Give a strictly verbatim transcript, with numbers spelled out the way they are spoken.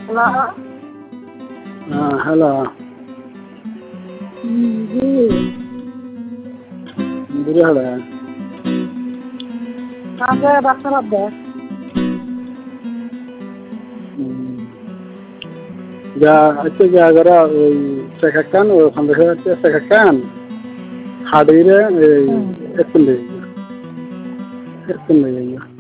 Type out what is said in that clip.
Hello. হ্যাঁ hello. হুম, জি। বুড়ি হলে কাজে ডাক্তার আব্বা। যা হচ্ছে যে আগরা ওই শেখাকান ওখান থেকে হচ্ছে শেখাকান হাড়িরে এই একটু নেই একটু নেই